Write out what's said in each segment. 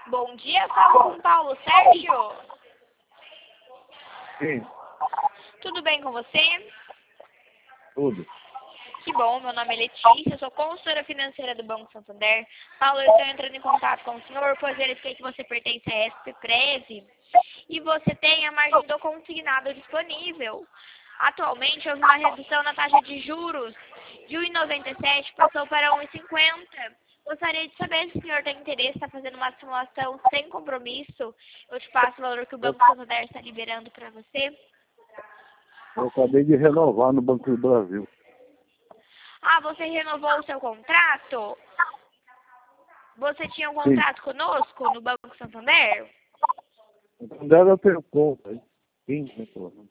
Bom dia, falo com Paulo Sérgio. Sim, Tudo bem com você? tudo. Que bom, meu nome é Letícia, eu sou consultora financeira do Banco Santander. Paulo, eu estou entrando em contato com o senhor, pois verifiquei que você pertence a SPPREV e você tem a margem do consignado disponível. Atualmente, houve uma redução na taxa de juros de 1,97 passou para 1,50. Gostaria de saber se o senhor tem interesse em estar fazendo uma simulação sem compromisso. Eu te passo o valor que o Banco Santander está liberando para você. Eu acabei de renovar no Banco do Brasil. Ah, você renovou o seu contrato? Você tinha um Sim. contrato conosco no Banco Santander? Então deve ter conta aí. Sim, né, pelo menos.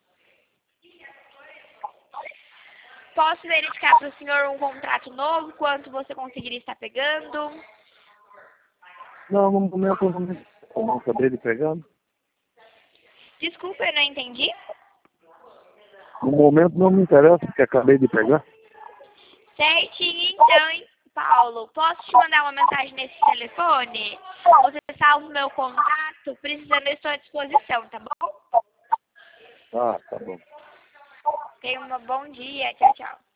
Posso verificar para o senhor um contrato novo, quanto você conseguiria estar pegando? Não, no momento eu não acabei de pegar. Desculpa, eu não entendi. No momento não me interessa, porque acabei de pegar. Certinho, então, hein, Paulo. Posso te mandar uma mensagem nesse telefone? Você salva o meu contato? Precisando, eu estou à disposição, tá bom? Ah, tá bom. Tenha um bom dia. Tchau, tchau.